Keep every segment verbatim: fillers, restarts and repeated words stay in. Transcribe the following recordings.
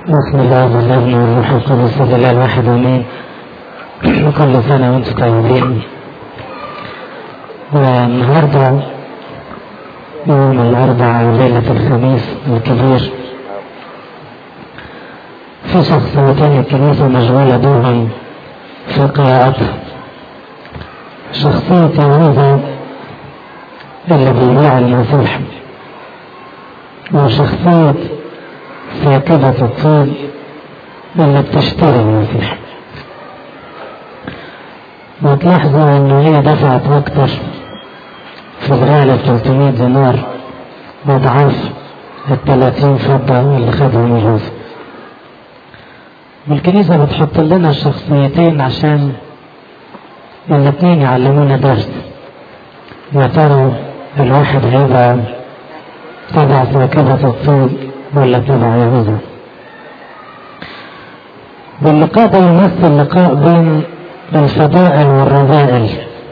بسم الله والابن والروح القدس الاله الواحد امين. وكل سنه وانتم طيبين. والنهارده يوم الاربعاء وليله الخميس الكبير، في شخصيتين الكنيسه مشغوله بهم في قراءتها. شخصيه يهوذا اللي بيبيع المسيح، وشخصيه ساكبة الطين اللي بتشتري المسيح. وتلاحظوا انه هي دفعت اكتر في الغالب ثلاثمائة دينار بضعاف الثلاثين فضة اللي خدهم يهوذا. والكنيسة بتحط لنا الشخصيتين عشان الاثنين يعلمونا درس. يا ترى الواحد هيبقى تبع ساكبة الطين ولا تبع يهوذا؟ واللقاء ده يمثل لقاء بين الفضائل والرذائل.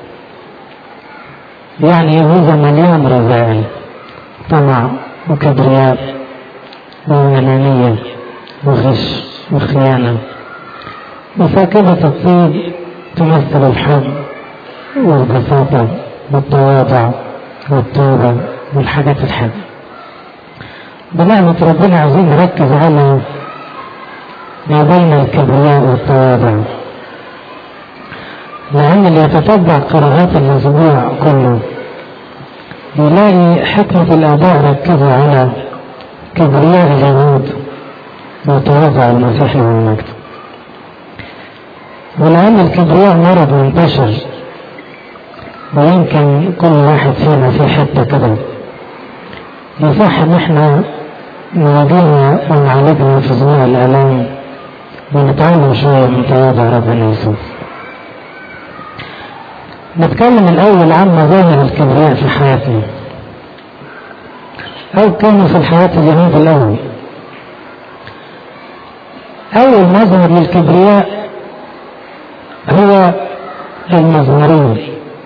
يعني يهوذا مليان رذائل، طمع وكبرياء وأنانية وغش وخيانة. وساكبة الطين تمثل الحب والبساطة والتواضع والتوبة والحاجات الحلوة. بنعمة ربنا عايزين نركز على ما بين الكبرياء والتواضع، لأن اللي يتتبع قراءات الأسبوع كله يلاقي حكمة الآباء ركزوا على كبرياء اليهود وتواضع المسيح والمجد. ولأن الكبرياء مرض منتشر، ويمكن كل واحد فينا في حتة كده، يصح ان احنا نواجهها ونعالجها في ظناء الآلام ونتعلم شوية من تواضع ربنا يسوع. نتكلم الأول عن مظاهر الكبرياء في حياتنا، أو كانوا في الحياة اليهود الأول. أول مظهر للكبرياء هو المزمرين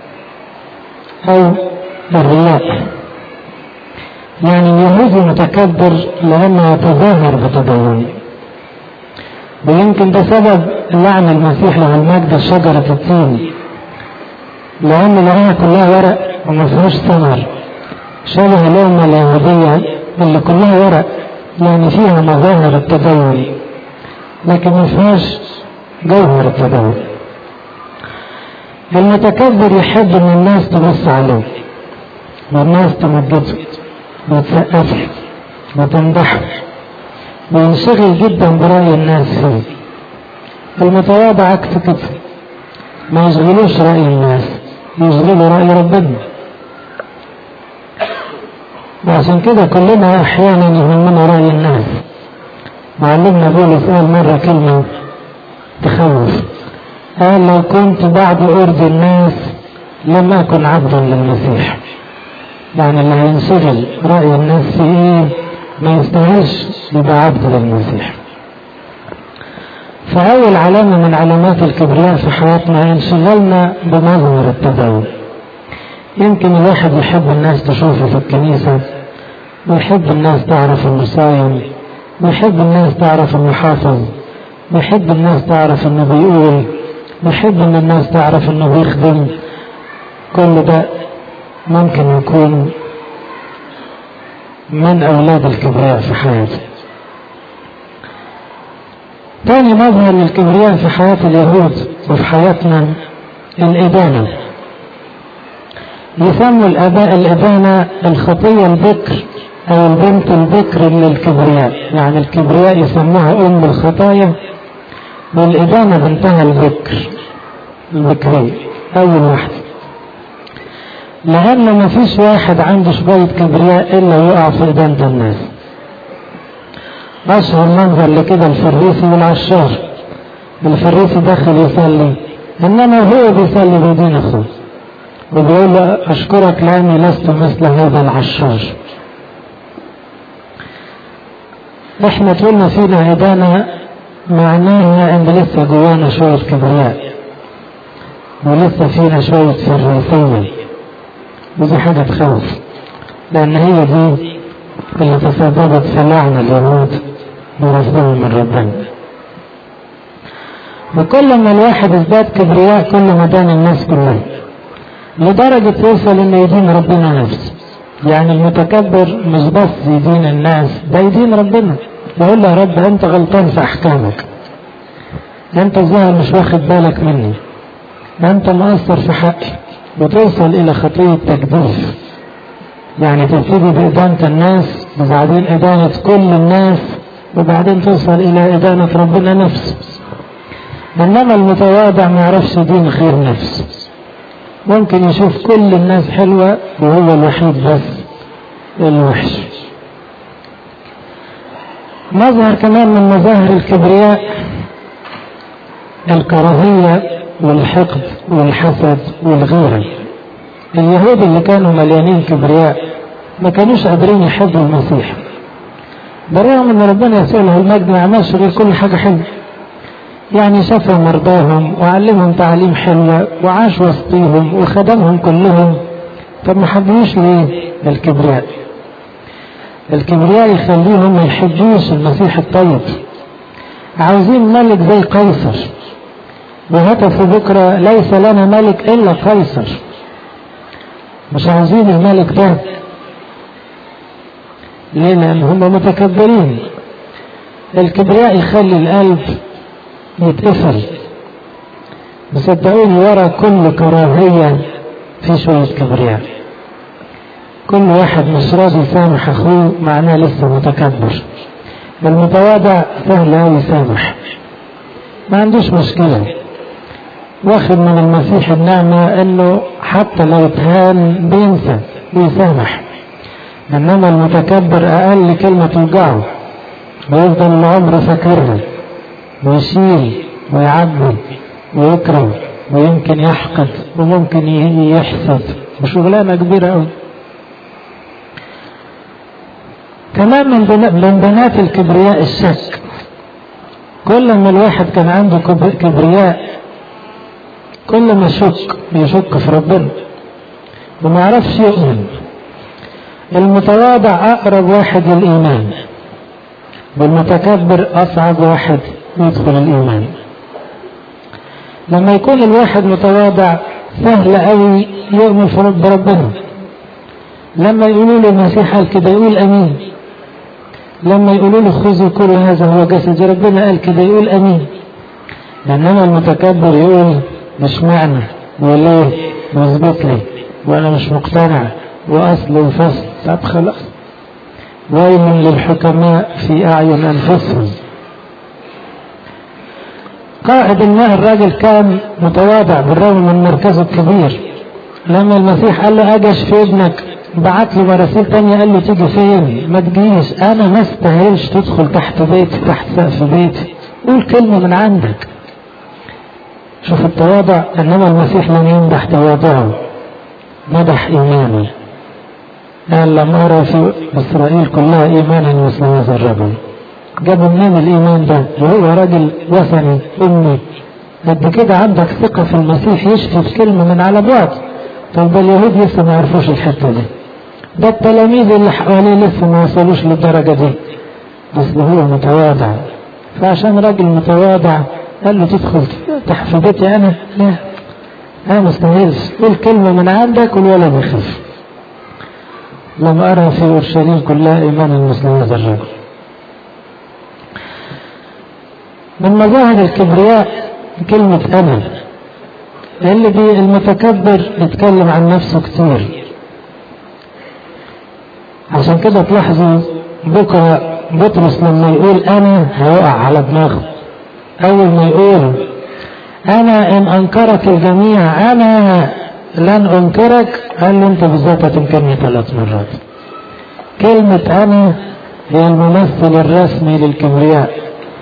أو الرياء. يعني اليهودي متكبر لأنه يتظاهر بتدينه، ويمكن ده سبب لعن المسيح له المجد شجرة التين، لأن لقاها كلها ورق وما فيهوش ثمر، شبه الأمة اليهودية اللي كلها ورق، يعني فيها مظاهر التدين لكن ما فيهاش جوهر التدين. المتكبر يحب ان الناس تبص عليه والناس تمجده وتسقفه وتمدحه، وينشغل جدا برأي الناس فيه. المتواضع عكس كده، ما يشغلوش رأي الناس، يشغلوا رأي ربنا. وعشان كده كلنا احيانا يهمنا رأي الناس. معلمنا بولس قال مرة كلمة تخوف، قال لو كنت بعد أرض الناس لم أكن عبدا للمسيح. يعني اللي هينشغل رأي الناس في ايه ما يستاهلش يبقى عبد للمسيح. فأول علامة من علامات الكبرياء في حياتنا انشغلنا بمظهر التدين. يمكن الواحد يحب الناس تشوفه في الكنيسة، ويحب الناس تعرف انه صايم، ويحب الناس تعرف انه حافظ، ويحب الناس تعرف انه بيقول، ويحب ان الناس تعرف انه بيخدم. كل ده ممكن يكون من أولاد الكبرياء في حياته. تاني مظهر للكبرياء في حياة اليهود وفي حياتنا الإدانة. يسموا الآباء الإدانة الخطية البكر أو البنت البكر للكبرياء. يعني الكبرياء يسموها أم الخطايا، والإدانة بنتها البكر البكرية أول واحدة. لأن ما فيش واحد عنده شوية كبرياء إلا يقع في إدانة الناس. أشهر منظر لكده الفريسي والعشار. الفريسي داخل يصلي، إنما هو بيصلي بيدين أخوه وبيقول له أشكرك لأني لست مثل هذا العشار. إحنا تقولنا فينا إدانة، معناها إن لسه جوانا شوية كبرياء ولسه فينا شوية فريسية، ودي حاجة تخوف، لأن هي دي اللي تسببت في لعن اليهود ورفضهم من ربنا. وكل ما الواحد ازداد كبرياء كل ما دان الناس كلها، لدرجة توصل انه يدين ربنا نفسه. يعني المتكبر مش بس يدين الناس، ده يدين ربنا، يقول له يا رب انت غلطان في احكامك، انت الظاهر مش واخد بالك مني، انت مقصر في حقي. وتوصل الى خطية تجديف، يعني تبتدي بإدانة الناس وبعدين إدانة كل الناس وبعدين توصل إلى إدانة ربنا نفسه. إنما المتواضع ما يعرفش يدين خير نفسه، ممكن يشوف كل الناس حلوة وهو الوحيد بس الوحش. مظهر كمان من مظاهر الكبرياء الكراهية والحقد والحسد والغيرة. اليهود اللي كانوا مليانين كبرياء ما كانوش قادرين يحبوا المسيح، بالرغم ان ربنا يسوع له المجد ما عملش غير كل حاجة حلوة. يعني شفى مرضاهم وعلمهم تعليم حلوة وعاش وسطيهم وخدمهم كلهم. طب ما حبوش ليه؟ الكبرياء. الكبرياء يخليهم ما يحبوش المسيح الطيب، عاوزين ملك زي قيصر، وهتفوا بكرة ليس لنا ملك إلا قيصر. مش عاوزين الملك ده. ليه؟ لأن هم متكبرين. الكبرياء يخلي القلب يتقفل. صدقوني ورا كل كراهية في شوية كبرياء. كل واحد مش راضي يسامح أخوه معناه لسه متكبر. المتواضع سهل أوي يسامح، ما عندوش مشكلة، واخد من المسيح النعمة انه حتى لو اتهان بينسى ويسامح. انما المتكبر اقل كلمة توجعه ويفضل العمر فاكرها ويشيل ويعبي ويكره ويمكن يحقد وممكن يحسد، وشغلانة كبيرة قوي. كمان من بنات الكبرياء الشك. كل ما الواحد كان عنده كبرياء كل ما شك يشك في ربنا وما يعرفش يؤمن. المتواضع اقرب واحد للايمان، والمتكبر اصعب واحد يدخل الايمان. لما يكون الواحد متواضع سهل قوي يؤمن في رب ربنا. لما يقولوا له المسيح قال كده يقول امين. لما يقولوا له خذوا كل هذا هو جسد ربنا قال كده يقول امين. انما المتكبر يقول مش معنى وليه مظبوط لي وانا مش مقتنع واصل وفصل. طب خلاص، ويل للحكماء في اعين انفسهم. قائد الماء الراجل كان متواضع بالرغم من مركزه الكبير. لما المسيح قال له اجش في ابنك بعت له مراسيل تانية قال له تيجي فين؟ ما تجيش، انا ما استاهلش تدخل تحت بيتي تحت سقف بيتي، قول كلمة من عندك. شوف التواضع. انما المسيح لم يمدح تواضعه، مدح ايمانه. قال لم ارى في اسرائيل كلها ايمانا مثل هذا الرجل. جاب منين الايمان ده وهو راجل وثني امي؟ قد كده عندك ثقة في المسيح يشفي بكلمة من على بعد. طب ده اليهود لسه ما يعرفوش الحتة دي، ده التلاميذ اللي حواليه لسه ما وصلوش للدرجة دي، بس هو متواضع. فعشان راجل متواضع قال له تدخل تحت في بيتي انا؟ لا، انا مستاهلش، قول كلمة من عندك والولد يخف. لم ارى في اورشليم كلها ايمانا مثل هذا الرجل. من مظاهر الكبرياء كلمة انا. اللي بي المتكبر يتكلم عن نفسه كتير. عشان كده تلاحظوا بكرة بطرس لما يقول انا هيقع على دماغه. اول ما يقول انا ان انكرك الجميع انا لن انكرك، قال له انت بالذات هتنكرني ثلاث مرات. كلمة انا هي الممثل الرسمي للكبرياء.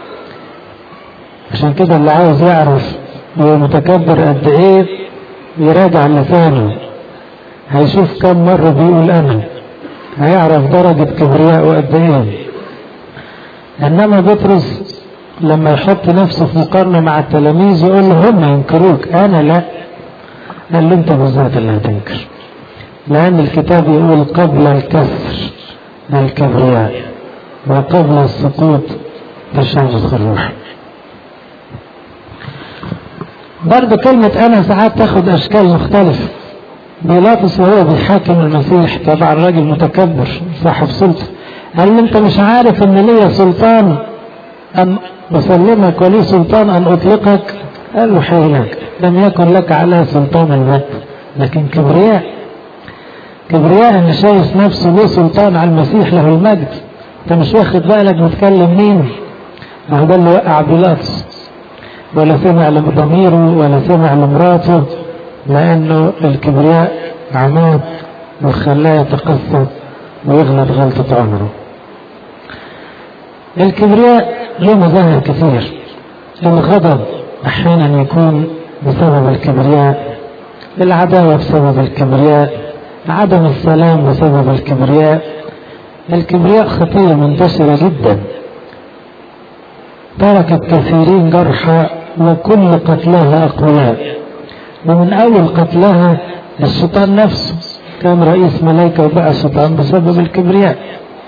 عشان كده اللي عاوز يعرف هو متكبر قد ايه يراجع لسانه، هيشوف كم مرة بيقول انا، هيعرف درجة كبرياء قد ايه. انما بطرس لما يحط نفسه في مقارنة مع التلاميذ يقول له هم ينكروك انا لا، قال له انت بالذات اللي هتنكر، لان الكتاب يقول قبل الكسر الكبرياء وقبل السقوط تشنج الروح. برضه كلمة أنا ساعات تاخد أشكال مختلفة. بيلاطس وهو بيحاكم المسيح، طبعا راجل متكبر صاحب سلطة، قال له أنت مش عارف إن لي سلطان أن أسلمك ولي سلطان أن أطلقك؟ قال له حيلك، لم يكن لك على سلطان الموت، لكن كبرياء. كبرياء إن شايف نفسه له سلطان على المسيح له المجد. أنت مش واخد بالك بتكلم مين؟ ما هو ده اللي وقع بيلاطس، ولا سمع لضميره ولا سمع لمراته، لأنه الكبرياء عماد وخلاه يتقصد ويغلط غلطة عمره. الكبرياء له مظاهر كثير. الغضب أحيانا يكون بسبب الكبرياء، العداوة بسبب الكبرياء، عدم السلام بسبب الكبرياء. الكبرياء خطية منتشرة جدا، تركت كثيرين جرحى وكل قتلها أقوياء. ومن أول قتلها الشيطان نفسه كان رئيس ملائكة وبقى شيطان بسبب الكبرياء.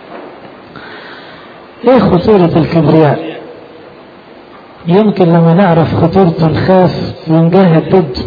ايه خطورة الكبرياء؟ يمكن لما نعرف خطورته نخاف ونجاهد ضده.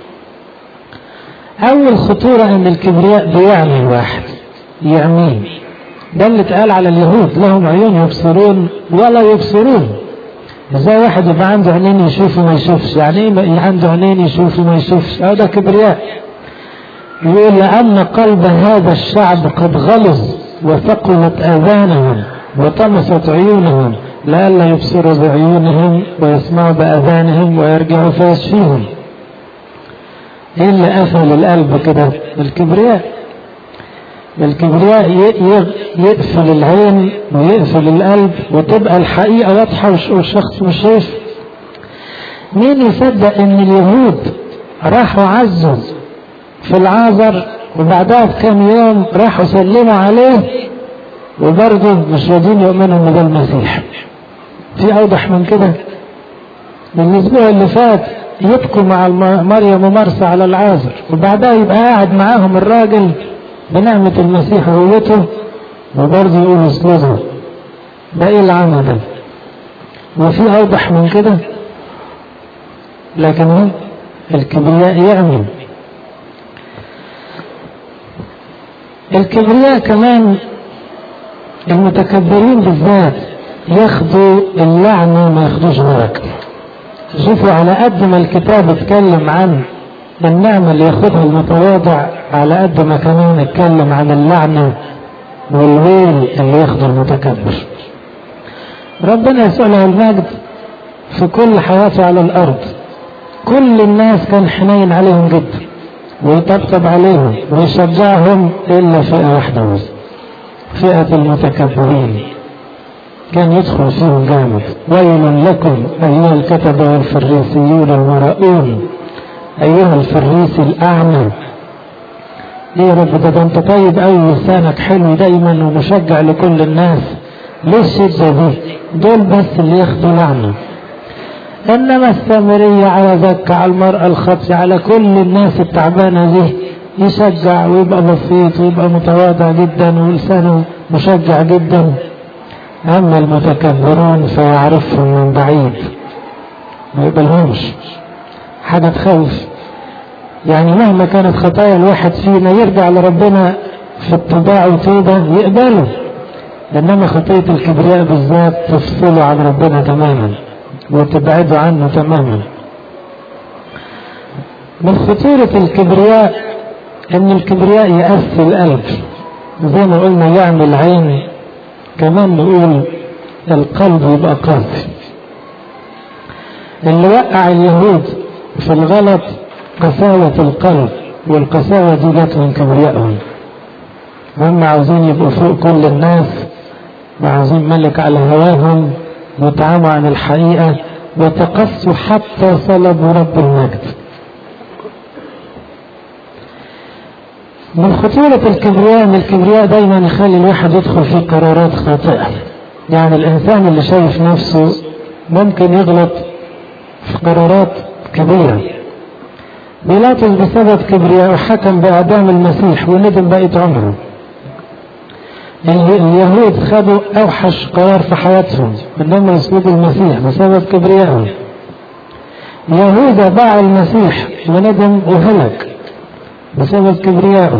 أول خطورة إن الكبرياء بيعمي الواحد، يعميه. ده اللي اتقال على اليهود، لهم عيون يبصرون ولا يبصرون. ازاي واحد يبقى عنده عينين يشوف وما يشوفش؟ يعني ايه عنده عينين يشوف وما يشوفش؟ اه ده كبرياء. يقول لأن قلب هذا الشعب قد غلظ وثقلت آذانهم وطمست عيونهم لئلا يبصروا بعيونهم ويسمعوا بآذانهم ويرجعوا فيشفيهم. ايه اللي قفل القلب كده؟ الكبرياء. الكبرياء يقفل العين ويقفل القلب وتبقى الحقيقة واضحة والشخص مش شايف. مين يصدق ان اليهود راحوا عزوا في العازر وبعدها بكام يوم راحوا سلموا عليه وبرضه مش راضيين يؤمنوا ان ده المسيح؟ في اوضح من كده؟ من الاسبوع اللي فات يبكوا مع مريم ومرسى على العازر وبعدها يبقى قاعد معاهم الراجل بنعمة المسيح وقوته وبرضه يقولوا اسلوبه. ده ايه العمل ده؟ وفي اوضح من كده؟ لكن الكبرياء يعمل. الكبرياء كمان المتكبرين بالذات ياخدوا اللعنة ما ياخدوش بركة. شوفوا على قد ما الكتاب اتكلم عن النعمة اللي ياخدها المتواضع، على قد ما كمان اتكلم عن اللعنة والويل اللي ياخده المتكبر. ربنا يسوع له المجد في كل حياته على الأرض كل الناس كان حنين عليهم جدا ويطبطب عليهم ويشجعهم إلا فئة واحدة بس، فئة المتكبرين. كان يدخل فيهم جامد. ويل لكم أيها الكتبة والفريسيون المراؤون، أيها الفريسي الأعمى. ليه يا رب؟ ده انت طيب أوي ولسانك حلو دايما ومشجع لكل الناس، ليه الشدة دي؟ دول بس اللي ياخدوا لعنة. إنما السامرية على ذاك، على المرأة الخاطئة، على كل الناس التعبانة دي يشجع ويبقى بسيط ويبقى متواضع جدا ولسانه مشجع جدا. أما المتكبرون فيعرفهم من بعيد، ما يقبلهمش. حاجة تخوف. يعني مهما كانت خطايا الواحد فينا يرجع لربنا في اتباع وتوبة يقبله، إنما خطية الكبرياء بالذات تفصله عن ربنا تماما وتبعده عنه تماما. من خطورة الكبرياء ان الكبرياء يأسي القلب، زي ما قلنا يعمل عين، كمان نقول القلب يبقى قاسي. اللي وقع اليهود في الغلط قساوة القلب، والقساوة دي جت من كبريائهم. هم عاوزين يبقوا فوق كل الناس وعاوزين ملك على هواهم وتعاموا عن الحقيقة وتقصوا حتى صلبوا رب المجد. من خطورة الكبرياء ان الكبرياء دايما يخلي الواحد يدخل في قرارات خاطئة. يعني الانسان اللي شايف نفسه ممكن يغلط في قرارات كبيرة. بيلاطس بسبب كبرياء وحكم بإعدام المسيح وندم بقية عمره. اليهود خدوا اوحش قرار في حياتهم انهم يسلبوا المسيح بسبب كبريائهم. يهوذا باع المسيح وندم وهلك بسبب كبريائه.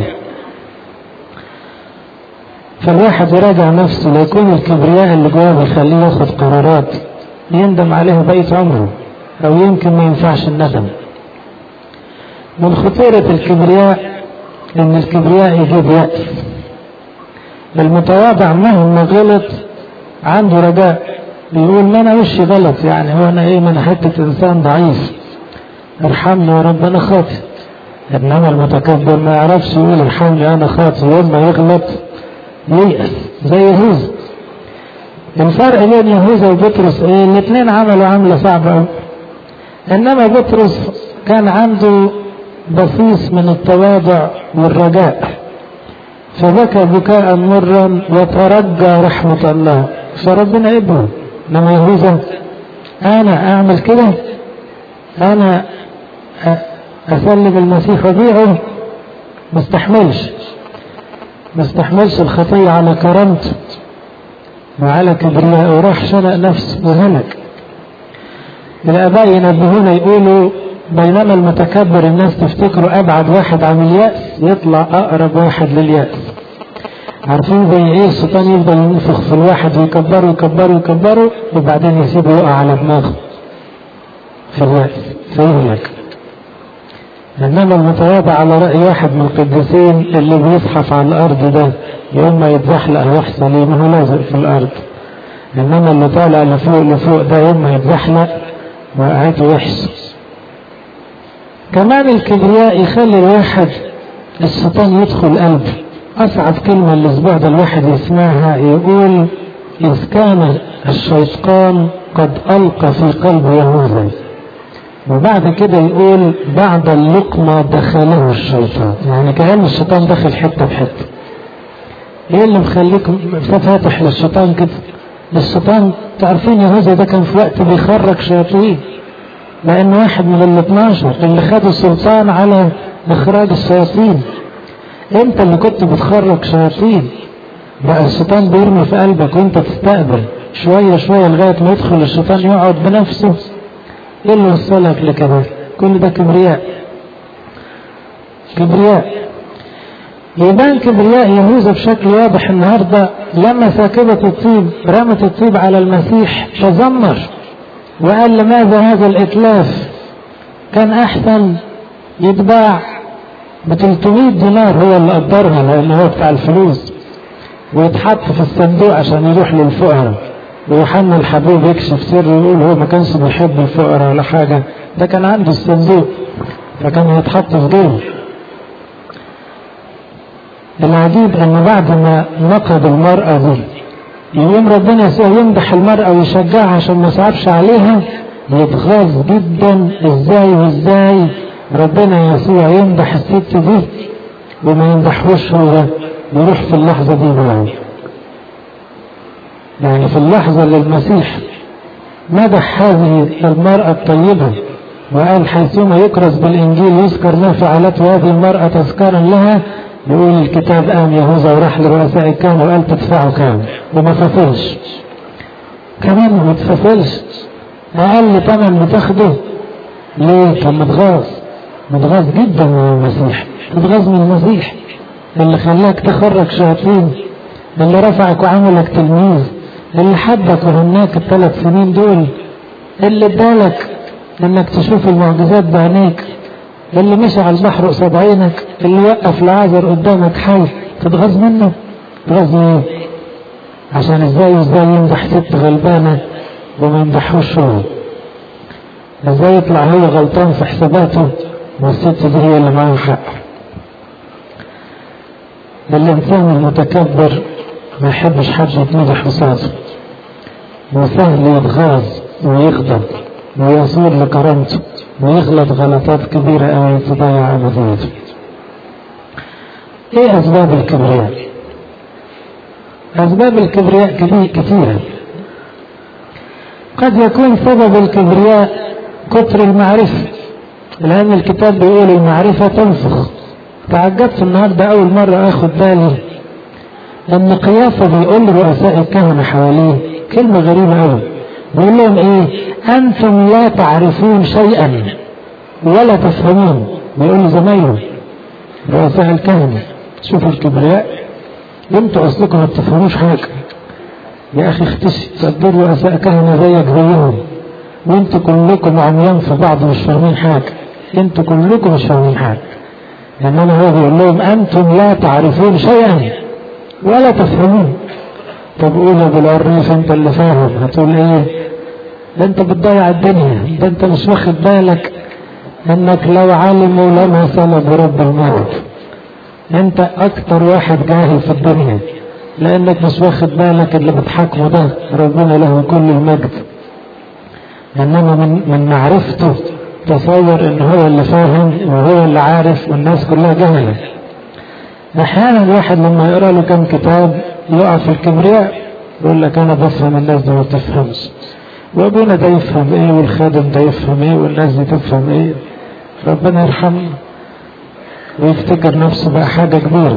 فالواحد يراجع نفسه، لا يكون الكبرياء اللي جواه يخليه ياخد قرارات يندم عليها بقية عمره، او يمكن ما ينفعش الندم. من خطورة الكبرياء ان الكبرياء يجيب يأس. المتواضع مهما غلط عنده رجاء، يقول ما انا وشي غلط، يعني هو انا ايه، من حتة انسان ضعيف ارحمني يا رب انا خاطئ. انما المتكبر ما يعرفش يقول ارحمني انا خاطئ، يوم ما يغلط ييأس زي يهوذا. الفرق بين يهوذا وبطرس ايه؟ الاثنين عملوا عملة صعبة قوي، انما بطرس كان عنده بصيص من التواضع والرجاء فبكى بكاء مرا وترجى رحمة الله فربنا ابنه. انما يهوذا انا اعمل كده، انا اسلم المسيح وبيعه، مستحملش مستحملش الخطية على كرامته وعلى كبرياء، وراح شنق نفسه وهلك. الآباء ينبهون يقولوا بينما المتكبر الناس تفتكروا أبعد واحد عن اليأس، يطلع أقرب واحد لليأس. عارفين زي إيه؟ الشيطان يفضل ينفخ في الواحد ويكبره يكبره يكبره وبعدين يسيبه يقع على دماغه في اليأس فيهلك. إنما المتواضع على رأي واحد من القديسين اللي بيزحف على الأرض ده يوم ما يتزحلق ويحصل ليه؟ ما هو لازق في الأرض. إنما اللي طالع لفوق لفوق ده يوم ما يتزحلق وقعته وحش. كمان الكبرياء يخلي الواحد الشيطان يدخل قلبه. أصعب كلمة الأسبوع ده الواحد يسمعها يقول إذ كان الشيطان قد ألقى في قلب يهوذا، وبعد كده يقول بعد اللقمة دخله الشيطان، يعني كأن الشيطان دخل حتة بحتة. ايه اللي مخليكم فاتح للشيطان كده؟ الشيطان تعرفين يهوذا ده كان في وقت بيخرج شياطين، لأن واحد من الاثناشر اللي خدوا سلطان على إخراج الشياطين. انت اللي كنت بتخرج شياطين، بقى الشيطان بيرمي في قلبك وانت تستقبل شوية شوية لغاية ما يدخل الشيطان يقعد بنفسه. ايه اللي وصلك لكده؟ كل ده كبرياء. كبرياء يبان كبرياء يهوذا بشكل واضح النهارده لما ساكبة الطيب رمت الطيب على المسيح تذمر وقال لماذا هذا الاتلاف؟ كان احسن يتباع ب ثلاثمائة دينار، هو اللي قدرها لان هو بتاع الفلوس، ويتحط في الصندوق عشان يروح للفقراء. ويوحنا الحبيب يكشف سر ويقول هو ما كانش بيحب الفقراء ولا حاجة، ده كان عنده الصندوق فكان يتحط في جيبه. العجيب ان بعد ما نقض المرأة دي يقوم ربنا يسوع يمدح المرأة ويشجعها عشان ما صعبش عليها، يتغاظ جدا ازاي وازاي ربنا يسوع يمدح الست دي وما يمدحوش هو، يروح في اللحظة دي معه. يعني في اللحظة اللي المسيح مدح هذه المرأة الطيبة وقال حيثما يكرز بالإنجيل يذكر ما فعلت هذه المرأة تذكارا لها، يقول الكتاب قام يهوذا وراح لرؤساء الكهنة وقال تدفعوا كام وما فصلش. كمان ما تفصلش، أقل ثمن بتاخده ليه؟ كان متغاظ متغاظ جدا من المسيح، متغاظ من المسيح اللي خلاك تخرج شياطين، اللي رفعك وعملك تلميذ، اللي حبك وهناك الثلاث سنين دول، اللي ادالك انك تشوف المعجزات بعينيك، اللي مشي على البحر قصاد عينك، اللي وقف لعازر قدامك حي، تتغاظ منه؟ تتغاظ ايه؟ عشان ازاي ازاي يمدح ست غلبانه وما يمدحوش هو؟ ازاي يطلع هو غلطان في حساباته والست دي هي اللي معاه حق؟ الانسان المتكبر ما يحبش حد يتمدح قصاده، وسهل يتغاظ ويغضب ويصور لكرامته ويغلط غلطات كبيرة أو تضيع أبديته. ايه أسباب الكبرياء؟ أسباب الكبرياء كثيرة. قد يكون سبب الكبرياء كتر المعرفة، لأن الكتاب بيقول المعرفة تنفخ. تعجبت النهاردة أول مرة أخذ بالي ان قيافة بيقول لرؤساء الكهنة حواليه كلمة غريبة قوي، بيقول لهم ايه؟ انتم لا تعرفون شيئا ولا تفهمون. بيقول لزمايله رؤساء الكهنة شوفوا الكبرياء، انتوا اصلكم ما بتفهموش حاجة. يا اخي اختشي، صدقوا رؤساء كهنة زيك زيهم، وانتوا كلكم عميان في بعض مش فاهمين حاجة، انتوا كلكم مش فاهمين حاجة. انما هو بيقول لهم انتم لا تعرفون شيئا ولا تفهمون. طب قولوا بالعريف انت اللي فاهم، هتقول ايه؟ ده انت بتضيع الدنيا، ده انت مش واخد بالك انك لو علموا لما صلب رب المجد. انت اكتر واحد جاهل في الدنيا، لانك مش واخد بالك اللي بتحاكمه ده ربنا له كل المجد. انما من, من معرفته تصور ان هو اللي فاهم وهو اللي عارف والناس كلها جهلة. احيانا الواحد لما يقرأ له كم كتاب يقع في الكبرياء، يقول لك انا بفهم الناس دي ما تفهمش، وابونا ده يفهم ايه والخادم ده يفهم ايه والناس دي تفهم ايه. ربنا يرحمه ويفتكر نفسه بقى حاجة كبيرة.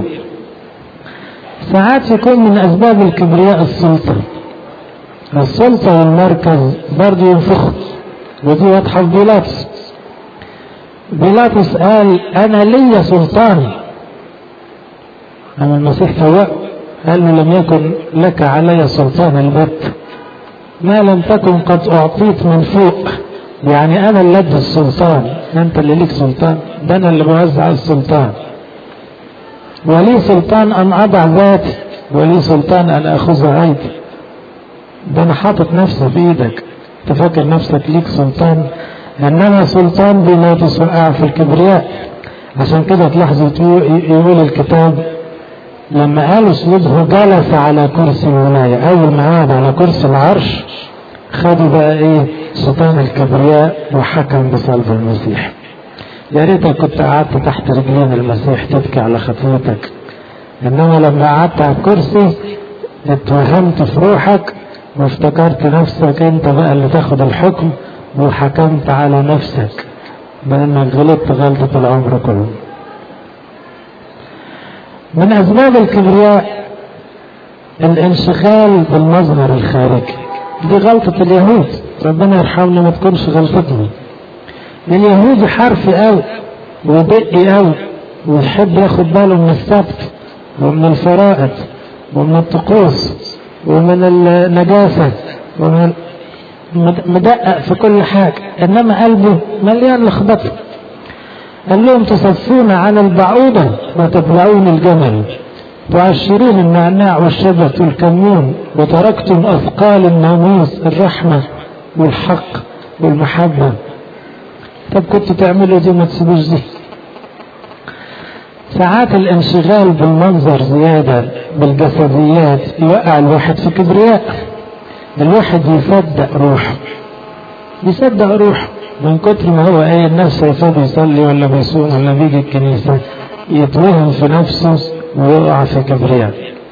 ساعات يكون من اسباب الكبرياء السلطة، السلطة والمركز برضه ينفخ، ودي واضحة في بيلاطس. بيلاطس قال انا لي سلطان، اما المسيح فوق قال له لم يكن لك علي سلطان البت، ما لم تكن قد اعطيت من فوق. يعني انا اللي ادي السلطان، انت اللي ليك سلطان، ده انا اللي بوزع السلطان. ولي سلطان ان اضع ذاتي، ولي سلطان ان اخذ عيدي. ده انا حاطط نفسي في ايدك، تفكر نفسك ليك سلطان. انما سلطان بيلاطس وقع في الكبرياء. عشان كده تلاحظوا يقول الكتاب لما قالوا اسلوبه جلس على كرسي الولاية، اول ما قعد على كرسي العرش خدوا بقى ايه؟ سلطان الكبرياء وحكم بصلب المسيح. يا ريتك كنت قعدت تحت رجلين المسيح تبكي على خطيتك، انما لما قعدت على الكرسي اتوهمت في روحك وافتكرت نفسك انت بقى اللي تاخد الحكم، وحكمت على نفسك بانك غلطت غلطة العمر كله. من اسباب الكبرياء الانشغال بالمظهر الخارجي، دي غلطة اليهود، ربنا يرحمنا ما تكونش غلطتنا. اليهود حرفي قوي ودقي قوي، ويحب ياخد باله من السبت ومن الفرائض ومن الطقوس ومن النجاسة ومن مدقق في كل حاجة، انما قلبه مليان لخبطة. قال لهم تصفون على البعوضة وتبلعون الجمل، تعشرون النعناع والشبت والكمون، وتركتم اثقال الناموس الرحمة والحق والمحبة. طب كنتوا تعملوا دي ما تسيبوش دي. ساعات الانشغال بالمنظر زيادة بالجسديات يوقع الواحد في كبرياء. الواحد يصدق روحه، يصدق روحه من كتر ما هو ايه النفس يصلي يصلي ولا بيصوم ولا بيجي الكنيسة، يتوهم في نفسه ويقع في كبرياء.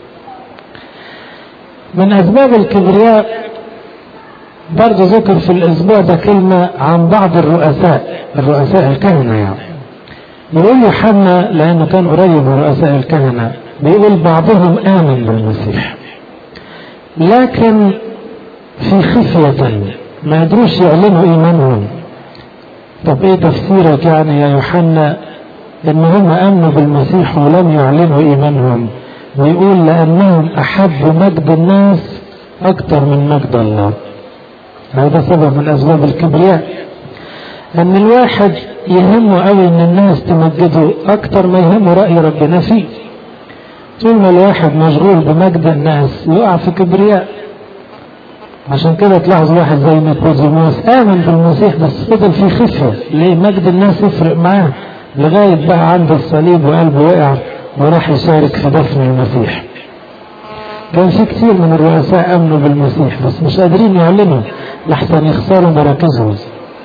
من اسباب الكبرياء برضه ذكر في الاسبوع ده كلمة عن بعض الرؤساء، الرؤساء الكهنة يعني. يقول يوحنا لانه كان قريب من رؤساء الكهنة، بيقول بعضهم امن بالمسيح لكن في خفية، ما يدروش يعلنوا ايمانهم. طب ايه تفسيرك يعني يا يوحنا ان هم امنوا بالمسيح ولم يعلنوا ايمانهم؟ ويقول لانهم احبوا مجد الناس اكتر من مجد الله. هذا سبب من اسباب الكبرياء، ان الواحد يهمه قوي ان الناس تمجده اكتر ما يهمه رأي ربنا فيه. طول ما الواحد مشغول بمجد الناس يقع في كبرياء. عشان كده تلاحظ واحد زي نيقوديموس امن بالمسيح بس فضل في خفية، ليه؟ مجد الناس يفرق معاه لغاية بقى عند الصليب وقلبه وقع وراح يشارك في دفن المسيح. كان في كتير من الرؤساء امنوا بالمسيح بس مش قادرين يعلنوا لحسن يخسروا مراكزهم.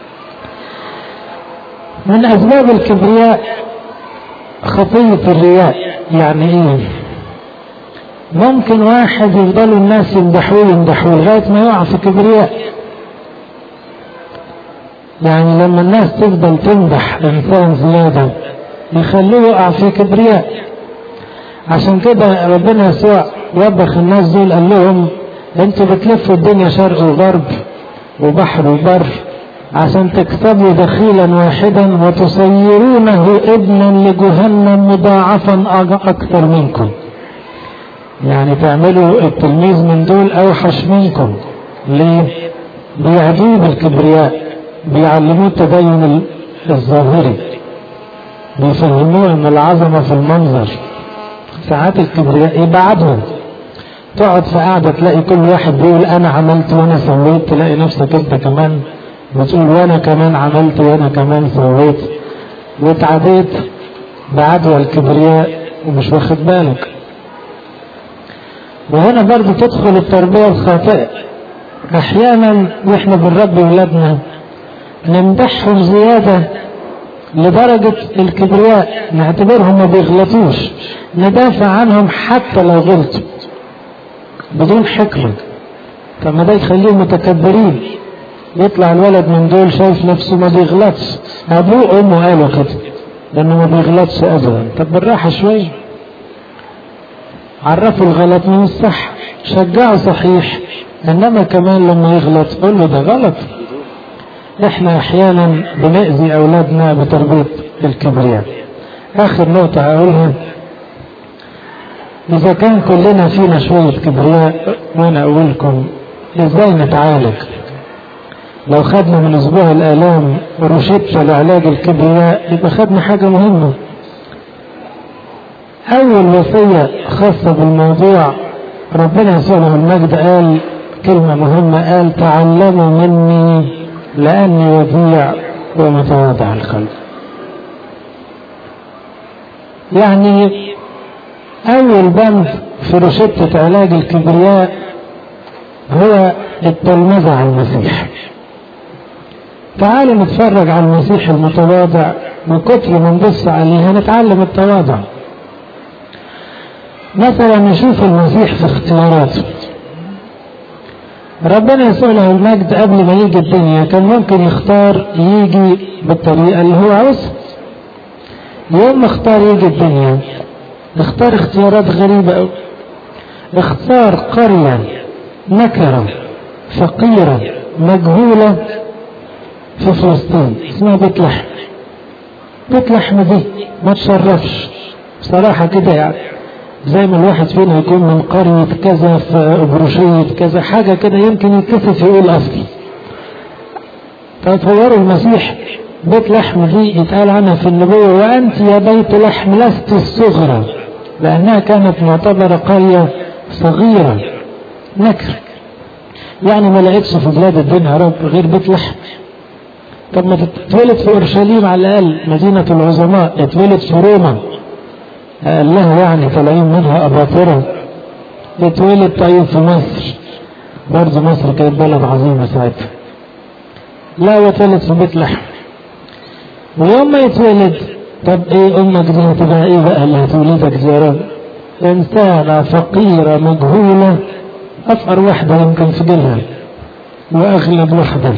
من اسباب الكبرياء خطية الرياء. يعني ايه؟ ممكن واحد يفضلوا الناس يمدحوه يمدحوه لغاية ما يقع في كبرياء. يعني لما الناس تفضل تمدح انسان زيادة يخلوه يقع في كبرياء. عشان كده ربنا يسوع وبخ الناس دول قال لهم انتوا بتلفوا الدنيا شرق وغرب وبحر وبر عشان تكسبوا دخيلا واحدا وتصيرونه ابنا لجهنم مضاعفا اكثر منكم. يعني تعملوا التلميذ من دول اوحش منكم. ليه؟ بيعدوه بالكبرياء، بيعلموه التدين الظاهري، بيفهموه ان العظمة في المنظر. ساعات الكبرياء يبعدهم. تقعد في قاعدة تلاقي كل واحد بيقول انا عملت وانا سويت، تلاقي نفسك انت كمان بتقول وانا كمان عملت وانا كمان سويت، واتعديت بعدوى الكبرياء ومش واخد بالك. وهنا برضو تدخل التربية الخاطئة. احيانا واحنا بنربي ولادنا نمدحهم زيادة لدرجة الكبرياء، نعتبرهم ما بيغلطوش، ندافع عنهم حتى لو غلطوا بدون حكمة. طب ما ده يخليهم متكبرين. يطلع الولد من دول شايف نفسه ما بيغلطش، ابوه وامه قالوا كده لانه ما بيغلطش ابدا. طب بالراحة شوية، عرفوا الغلط من الصح، شجعوا صحيح، انما كمان لما يغلط قول له ده غلط. احنا احيانا بنأذي اولادنا بتربية الكبرياء. اخر نقطة اقولها، اذا كان كلنا فينا شوية كبرياء وانا اقولكم ازاي نتعالج. لو خدنا من اسبوع الالام روشتة لعلاج الكبرياء يبقى خدنا حاجة مهمة. اول وصية خاصة بالموضوع ربنا يسوع له المجد قال كلمة مهمة، قال تعلموا مني لاني وديع ومتواضع القلب. يعني اول بند في روشتة علاج الكبرياء هو التلمذة على المسيح. تعالوا نتفرج على المسيح المتواضع، وكتر ما نبص عليه هنتعلم التواضع. مثلا نشوف المسيح في اختياراته. ربنا يسوع له المجد قبل ما يجي الدنيا كان ممكن يختار يجي بالطريقة اللي هو عاوزها. يوم ما اختار يجي الدنيا اختار اختيارات غريبة قوي. اختار قرية نكرة فقيرة مجهولة في فلسطين اسمها بيت لحم. بيت لحم دي ما تشرفش بصراحة كده، يعني زي ما الواحد فينا يكون من قرية كذا في أبروشية كذا حاجة كده يمكن يتكسف يقول أصلي. فتصوروا المسيح بيت لحم دي يتقال عنها في النبوة وأنت يا بيت لحم لست الصغرى، لأنها كانت معتبرة قرية صغيرة نكر. يعني ما لقيتش في بلاد الدنيا يا رب غير بيت لحم. طب ما تتولد في أورشليم على الأقل مدينة العظماء، اتولد في روما قال لها يعني طالعين منها أباطرة. اتولد طيب في مصر، برضه مصر كانت بلد عظيمة ساعتها. لا واتولد في بيت لحم. ويوم ما يتولد طب ايه امك دي هتبقى ايه بقى اللي هتولدك دي يا رب؟ انسانة فقيرة مجهولة، افقر واحدة يمكن في جيلها واغلب واحدة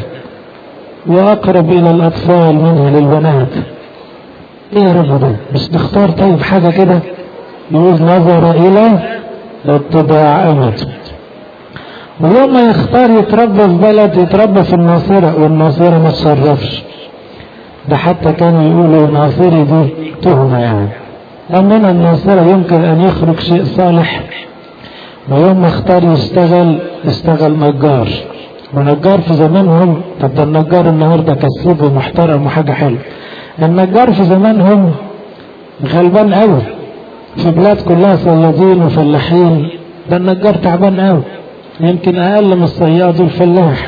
واقرب الى الاطفال منها للبنات. ايه يا رب ده؟ مش نختار طيب حاجة كده؟ يقول نظر الى اتباع امته. ويوم ما يختار يتربى في بلد يتربى في الناصرة، والناصرة ما تصرفش. ده حتى كانوا يقولوا ناصري دي تهمة، يعني أننا الناصرة يمكن أن يخرج شيء صالح. ويوم ما اختار يشتغل اشتغل نجار، ونجار في زمانهم. طب ده النجار النهاردة كسيب ومحترم وحاجة حلوة. النجار في زمانهم غلبان قوي، في بلاد كلها صيادين وفلاحين، ده النجار تعبان قوي، يمكن أقل من الصياد والفلاح.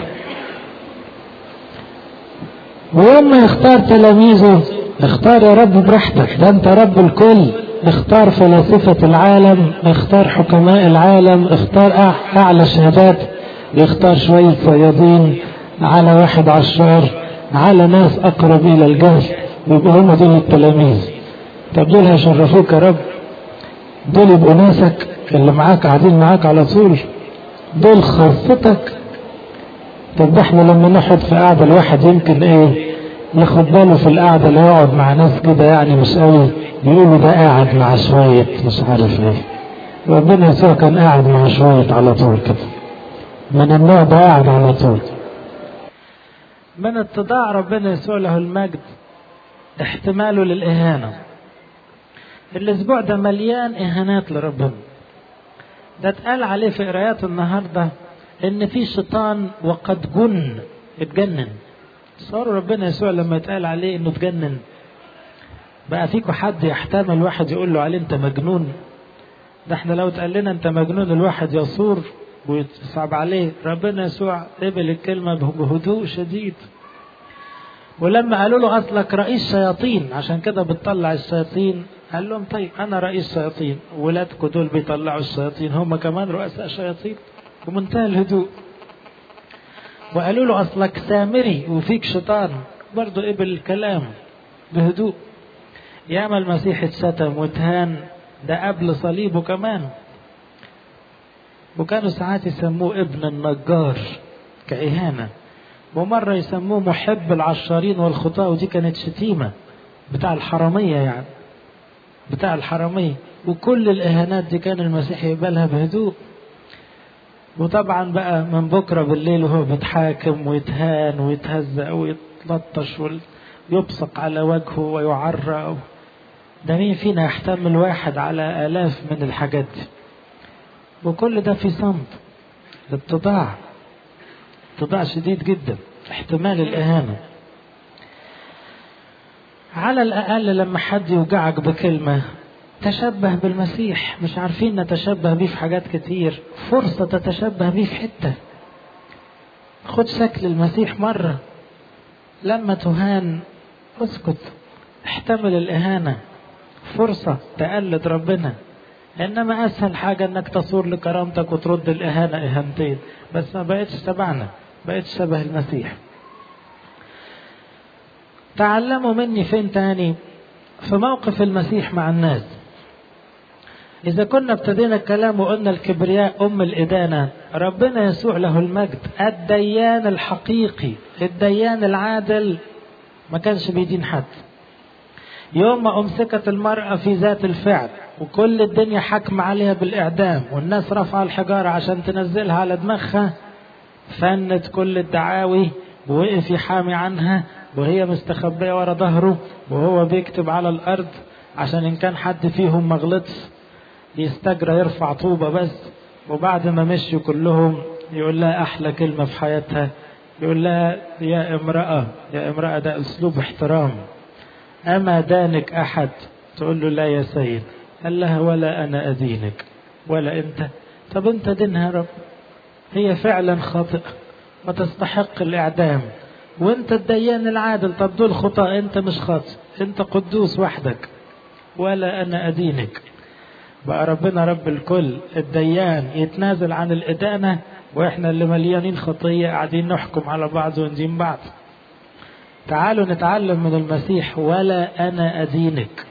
ويوم ما يختار تلاميذه اختار يا رب براحتك، ده انت رب الكل. اختار فلاسفة العالم، اختار حكماء العالم، اختار اعلى شهادات، يختار شوية صيادين على واحد عشار على ناس اقرب الى الجهل، يبقوا هم دول التلاميذ. طب دول هيشرفوك يا رب؟ دول يبقوا ناسك اللي معاك قاعدين معاك على طول، دول خاصتك. طب احنا لما نقعد في قاعدة الواحد يمكن ايه ياخد باله في القعدة اللي يقعد مع ناس كده يعني مش قوي، يقولوا ده قاعد مع شوية مش عارف ايه. ربنا يسوع كان قاعد مع شوية على طول كده، من النوع ده قاعد على طول. من اتضاع ربنا يسوع له المجد احتماله للإهانة. الأسبوع ده مليان إهانات لربنا. ده اتقال عليه في قرايات النهاردة إن في شيطان وقد جن، اتجنن. صار ربنا يسوع لما يتقال عليه إنه اتجنن، بقى فيكم حد يحتمل واحد يقول له عليه أنت مجنون؟ ده احنا لو اتقال لنا أنت مجنون الواحد يصور ويصعب عليه. ربنا يسوع قبل الكلمة بهدوء شديد. ولما قالوا له أصلك رئيس شياطين عشان كده بتطلع الشياطين، قال لهم طيب أنا رئيس شياطين، ولادكم دول بيطلعوا الشياطين هم كمان رؤساء شياطين، ومنتهى الهدوء. وقالوا له أصلك سامري وفيك شيطان، برضو قبل الكلام بهدوء. ياما المسيح اتشتم واتهان، ده قبل صليبه كمان. وكانوا ساعات يسموه ابن النجار كإهانة، ومرة يسموه محب العشارين والخطاة، ودي كانت شتيمة بتاع الحرامية يعني، بتاع الحرامية. وكل الإهانات دي كان المسيح يقبلها بهدوء. وطبعا بقى من بكرة بالليل وهو بيتحاكم ويتهان ويتهزأ ويتلطش ويبصق على وجهه ويعرى. ده مين فينا يحتمل واحد على آلاف من الحاجات دي؟ وكل ده في صمت. اتضاع، اتضاع شديد جدا، احتمال الإهانة. على الأقل لما حد يوجعك بكلمة تشبه بالمسيح. مش عارفين نتشبه بيه في حاجات كتير، فرصة تتشبه بيه في حتة. خد شكل المسيح مرة. لما تهان اسكت، احتمل الإهانة، فرصة تقلد ربنا. إنما أسهل حاجة إنك تصور لكرامتك وترد الإهانة إهانتين، بس ما بقتش تبعنا، بقتش شبه المسيح. تعلموا مني فين تاني؟ في موقف المسيح مع الناس. إذا كنا ابتدينا الكلام وقلنا الكبرياء أم الإدانة، ربنا يسوع له المجد الديان الحقيقي، الديان العادل، ما كانش بيدين حد. يوم ما أمسكت المرأة في ذات الفعل وكل الدنيا حكم عليها بالإعدام والناس رفع الحجارة عشان تنزلها على دماغها، فنت كل الدعاوي ووقف يحامي عنها وهي مستخبية ورا ظهره، وهو بيكتب على الأرض عشان إن كان حد فيهم مغلطش يستجرى يرفع طوبة بس. وبعد ما مشوا كلهم يقول لها أحلى كلمة في حياتها، يقول لها يا امرأة، يا امرأة، ده أسلوب احترام. أما دانك أحد؟ تقول له لا يا سيد. قال لها ولا أنا أدينك ولا أنت. طب أنت دينها رب، هي فعلا خاطئة وتستحق الإعدام، وأنت الديان العادل. طب دول خطأ، أنت مش خاطئ، أنت قدوس وحدك، ولا أنا أدينك. بقى ربنا رب الكل الديان يتنازل عن الإدانة، وإحنا اللي مليانين خطية قاعدين نحكم على بعض وندين بعض. تعالوا نتعلم من المسيح ولا أنا أدينك.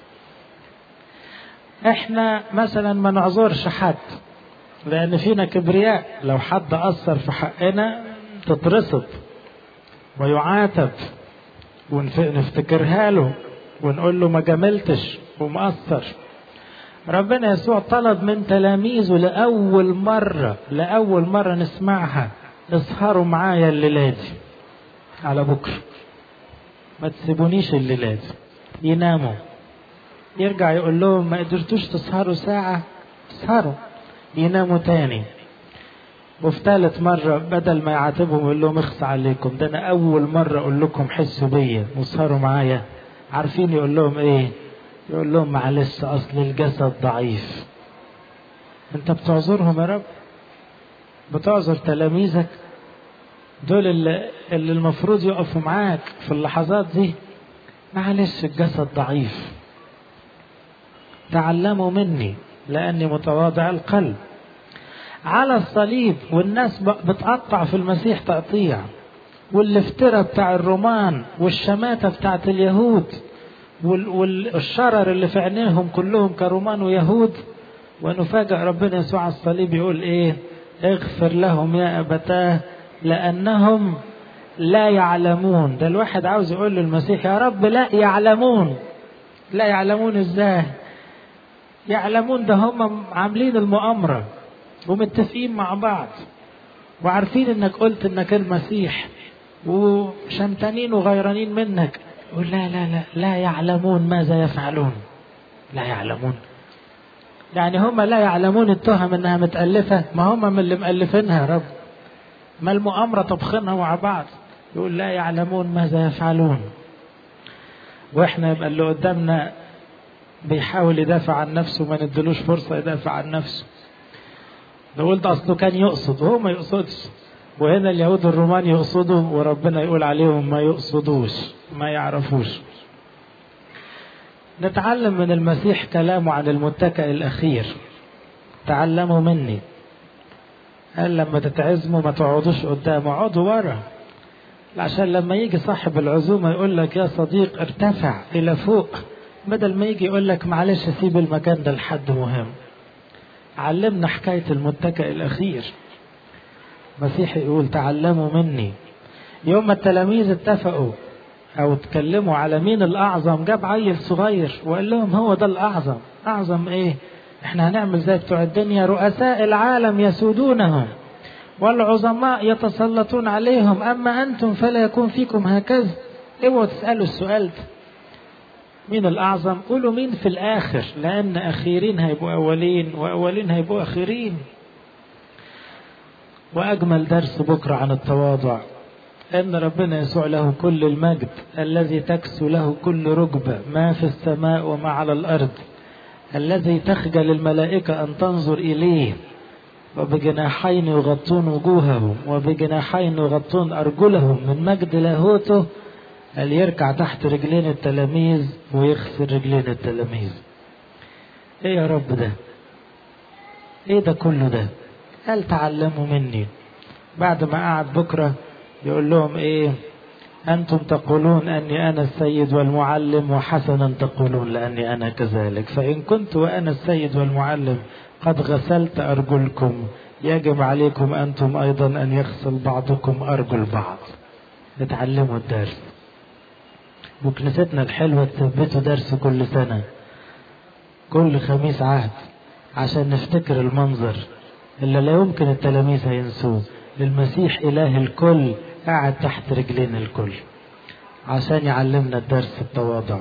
إحنا مثلا ما نعذرش حد لأن فينا كبرياء. لو حد أثر في حقنا تترصد ويعاتب ونفتكرها له ونقول له ما جملتش ومأثر. ربنا يسوع طلب من تلاميذه لأول مرة لأول مرة نسمعها: اسهروا معايا الليلة دي على بكرة، ما تسيبونيش الليلة دي. يناموا، يرجع يقول لهم ما قدرتوش تسهروا ساعة، تسهروا، يناموا تاني. وفي ثالث مرة بدل ما يعاتبهم يقول لهم اخص عليكم، ده أنا أول مرة أقول لكم حسوا بيا واسهروا معايا. عارفين يقول لهم إيه؟ يقول لهم معلش أصل الجسد ضعيف. أنت بتعذرهم يا رب، بتعذر تلاميذك دول اللي, اللي المفروض يقفوا معاك في اللحظات دي. معلش الجسد ضعيف، تعلموا مني لأني متواضع القلب. على الصليب والناس بتقطع في المسيح تقطيع، والافتراء بتاع الرومان والشماتة بتاعت اليهود والشرر اللي في عينيهم كلهم كرومان ويهود. ونفاجأ ربنا يسوع على الصليب يقول ايه؟ اغفر لهم يا أبتاه لأنهم لا يعلمون. ده الواحد عاوز يقول للمسيح يا رب لا يعلمون. لا يعلمون ازاي؟ يعلمون ده هم عاملين المؤامرة ومتفقين مع بعض وعارفين انك قلت انك المسيح وشمتانين وغيرانين منك. يقول لا لا لا لا يعلمون ماذا يفعلون. لا يعلمون يعني هم لا يعلمون التهم انها متألفة؟ ما هم من اللي مألفينها يا رب، ما المؤامرة طبخنها مع بعض. يقول لا يعلمون ماذا يفعلون. واحنا يبقى اللي قدامنا بيحاول يدافع عن نفسه ما ندلوش فرصة يدافع عن نفسه. نقول ده اصله كان يقصد وهو ما يقصدش. وهنا اليهود الرومان يقصدوا وربنا يقول عليهم ما يقصدوش ما يعرفوش. نتعلم من المسيح كلامه عن المتكئ الأخير. تعلموا مني. قال لما تتعزموا ما تقعدوش قدامه، اقعدوا ورا، عشان لما يجي صاحب العزومة يقول لك يا صديق ارتفع إلى فوق، بدل ما يجي يقول لك معلش سيب المكان ده لحد مهم. علمنا حكاية المتكئ الأخير. مسيح يقول تعلموا مني. يوم ما التلاميذ اتفقوا أو اتكلموا على مين الأعظم، جاب عيل صغير وقال لهم هو ده الأعظم. أعظم إيه؟ إحنا هنعمل زي بتوع الدنيا، رؤساء العالم يسودونهم والعظماء يتسلطون عليهم، أما أنتم فلا يكون فيكم هكذا. اوعوا تسألوا السؤال ده مين الأعظم، قولوا مين في الآخر، لأن أخيرين هيبقوا أولين وأولين هيبقوا أخيرين. وأجمل درس بكرة عن التواضع أن ربنا يسوع له كل المجد الذي تكسو له كل ركبة ما في السماء وما على الأرض، الذي تخجل الملائكة أن تنظر إليه، وبجناحين يغطون وجوههم وبجناحين يغطون أرجلهم من مجد لاهوته، اللي يركع تحت رجلين التلاميذ ويغسل رجلين التلاميذ. ايه يا رب ده؟ ايه ده كله ده؟ قال تعلموا مني. بعد ما قعد بكرة يقول لهم ايه؟ أنتم تقولون أني أنا السيد والمعلم، وحسنا تقولون لأني أنا كذلك، فإن كنت وأنا السيد والمعلم قد غسلت أرجلكم، يجب عليكم أنتم أيضا أن يغسل بعضكم أرجل بعض. نتعلموا الدرس. وكنيستنا الحلوة تثبتوا درس كل سنة كل خميس عهد عشان نفتكر المنظر اللي لا يمكن التلاميذ هينسوه. المسيح إله الكل قاعد تحت رجلين الكل عشان يعلمنا الدرس التواضع.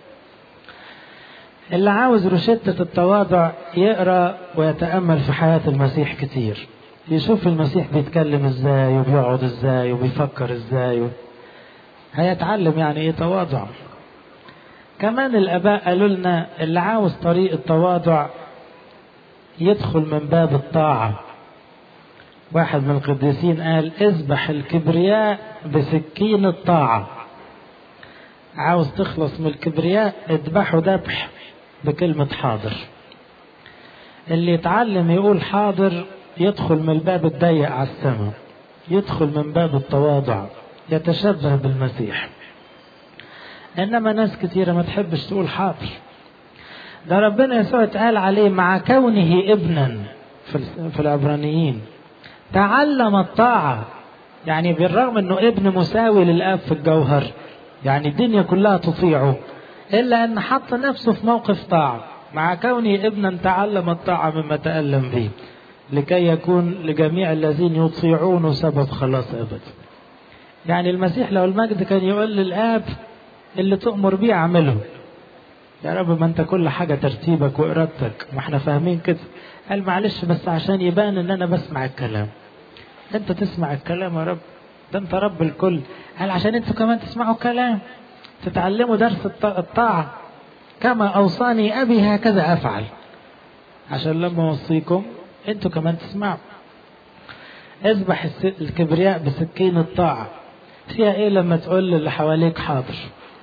اللي عاوز روشتة التواضع يقرأ ويتأمل في حياة المسيح كتير، يشوف المسيح بيتكلم ازاي وبيقعد ازاي وبيفكر ازاي، هيتعلم يعني ايه تواضع. كمان الآباء قالوا لنا اللي عاوز طريق التواضع يدخل من باب الطاعة. واحد من القديسين قال اذبح الكبرياء بسكين الطاعة. عاوز تخلص من الكبرياء اذبحه ذبح بكلمة حاضر. اللي يتعلم يقول حاضر يدخل من الباب الضيق على السماء، يدخل من باب التواضع، يتشبه بالمسيح. انما ناس كتيرة ما تحبش تقول حاضر. ده ربنا يسوع اتقال عليه مع كونه ابنا في العبرانيين تعلم الطاعة، يعني بالرغم انه ابن مساوي للاب في الجوهر، يعني الدنيا كلها تطيعه، الا ان حط نفسه في موقف طاعة. مع كونه ابنا تعلم الطاعة مما تألم به، لكي يكون لجميع الذين يطيعونه سبب خلاص ابد. يعني المسيح لو المجد كان يقول للآب اللي تؤمر بيه اعمله. يا رب ما انت كل حاجة ترتيبك وإرادتك، ما احنا فاهمين كده. قال معلش بس عشان يبان ان انا بسمع الكلام. انت تسمع الكلام يا رب، ده انت رب الكل. قال عشان انتوا كمان تسمعوا الكلام، تتعلموا درس الطاعة. كما اوصاني ابي هكذا افعل، عشان لما اوصيكم انتوا كمان تسمعوا. اذبح الكبرياء بسكين الطاعة. فيها ايه لما تقول اللي حواليك حاضر؟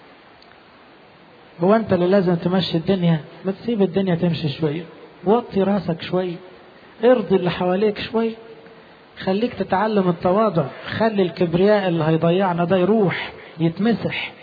هو انت اللي لازم تمشي الدنيا؟ ما تسيب الدنيا تمشي شوية، وطي راسك شوية، ارضي اللي حواليك شوية، خليك تتعلم التواضع. خلي الكبرياء اللي هيضيعنا ده يروح يتمسح.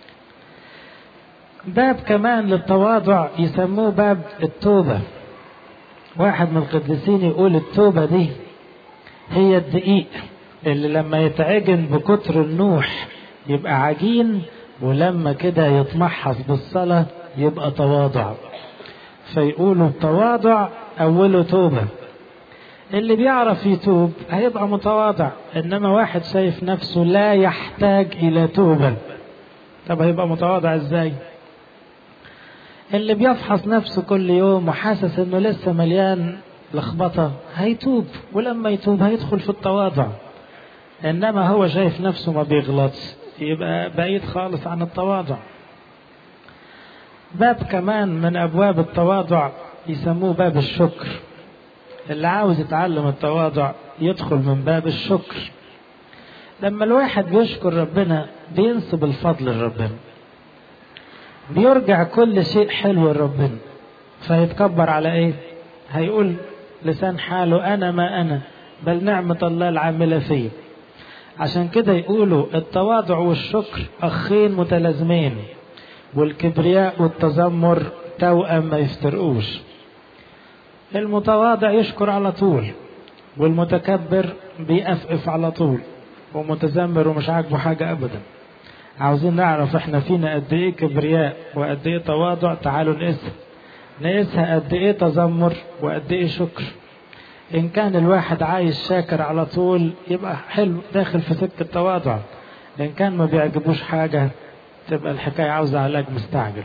باب كمان للتواضع يسموه باب التوبة. واحد من القديسين يقول التوبة دي هي الدقيق اللي لما يتعجن بكتر النوح يبقى عجين، ولما كده يتمحص بالصلاة يبقى تواضع. فيقولوا التواضع أوله توبة. اللي بيعرف يتوب هيبقى متواضع، إنما واحد شايف نفسه لا يحتاج إلى توبة، طب هيبقى متواضع إزاي؟ اللي بيفحص نفسه كل يوم وحاسس إنه لسه مليان لخبطة هيتوب، ولما يتوب هيدخل في التواضع. إنما هو شايف نفسه ما بيغلطش يبقى بعيد خالص عن التواضع. باب كمان من أبواب التواضع يسموه باب الشكر. اللي عاوز يتعلم التواضع يدخل من باب الشكر. لما الواحد بيشكر ربنا بينسب الفضل لربنا، بيرجع كل شيء حلو لربنا، فيتكبر على ايه؟ هيقول لسان حاله أنا ما أنا بل نعمة الله العاملة فيه. عشان كده يقولوا التواضع والشكر أخين متلازمين، والكبرياء والتذمر توأم ما يفترقوش. المتواضع يشكر على طول، والمتكبر بيأفف على طول، ومتذمر ومش عاجبه حاجة أبدا. عاوزين نعرف احنا فينا قد ايه كبرياء وقد ايه تواضع، تعالوا نقيسها نقيسها قد ايه تذمر وقد ايه شكر. ان كان الواحد عايش شاكر على طول يبقى حلو داخل في سكة التواضع، ان كان ما بيعجبوش حاجة تبقى الحكاية عاوزة علاج مستعجل.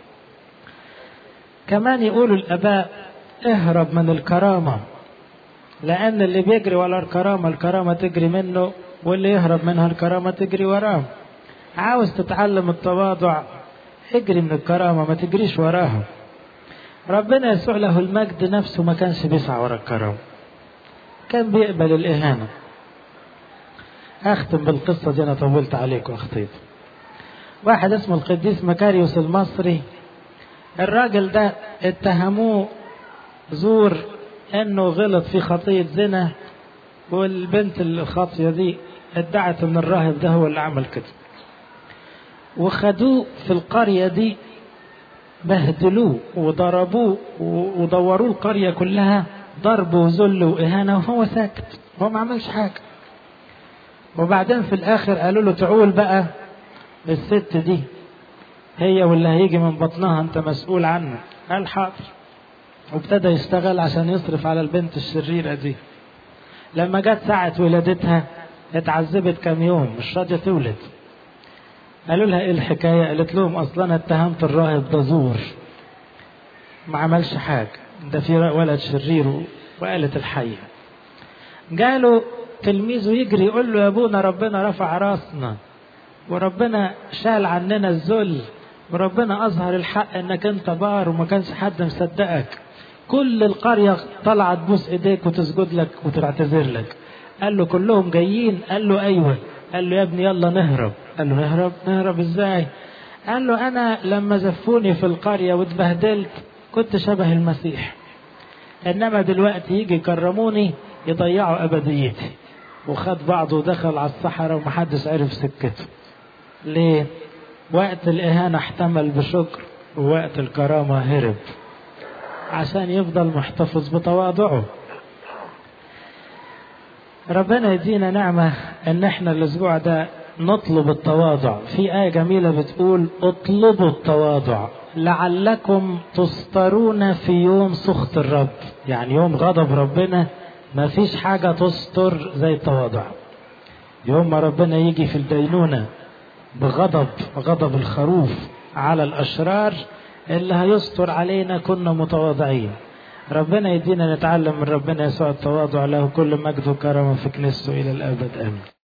كمان يقولوا الآباء اهرب من الكرامة، لأن اللي بيجري ورا الكرامة الكرامة تجري منه، واللي يهرب منها الكرامة تجري وراه. عاوز تتعلم التواضع اجري من الكرامة، ما تجريش وراها. ربنا يسوع له المجد نفسه ما كانش بيسعى ورا الكرامة، كان بيقبل الإهانة. أختم بالقصة دي، أنا طولت عليكم أخطيت. واحد اسمه القديس مكاريوس المصري، الراجل ده اتهموه زور انه غلط في خطية زنا، والبنت الخاطية دي ادعت ان الراهب ده هو اللي عمل كده، وخدوه في القرية دي بهدلوه وضربوه ودوروه القرية كلها ضرب وذل وإهانة، وهو ساكت، هو ما عملش حاجة. وبعدين في الآخر قالوا له تعول بقى الست دي هي واللي هيجي من بطنها انت مسؤول عنه. قال حاضر، وابتدى يشتغل عشان يصرف على البنت الشريرة دي. لما جت ساعة ولادتها اتعذبت كام يوم مش راضية تولد. قالوا لها ايه الحكاية؟ قالت لهم اصلا اتهمت الراهب ده زور، ما عملش حاجة، ده في ولد شرير. وقالت الحقيقة. قالوا تلميذه يجري يقول له يا ابونا ربنا رفع راسنا، وربنا شال عننا الذل، وربنا أظهر الحق انك انت بار وما كانش حد مصدقك. كل القرية طلعت تبوس ايديك وتسجد لك وتعتذر لك. قال له كلهم جايين؟ قال له ايوه. قال له يا ابني يلا نهرب. قال له نهرب؟ نهرب ازاي؟ قال له انا لما زفوني في القرية واتبهدلت كنت شبه المسيح، انما دلوقتي يجي يكرموني يضيعوا ابديتي. وخد بعضه ودخل على الصحراء ومحدش عرف سكته. ليه؟ وقت الإهانة احتمل بشكر، ووقت الكرامة هرب عشان يفضل محتفظ بتواضعه. ربنا يدينا نعمة ان احنا الاسبوع ده نطلب التواضع. في آية جميلة بتقول اطلبوا التواضع لعلكم تسترون في يوم سخط الرب. يعني يوم غضب ربنا ما فيش حاجة تستر زي التواضع. يوم ما ربنا يجي في الدينونة بغضب، غضب الخروف على الأشرار، اللي هيستر علينا كنا متواضعين. ربنا يدينا نتعلم من ربنا يسوع التواضع، له كل مجد وكرم في كنيسته إلى الأبد آمين.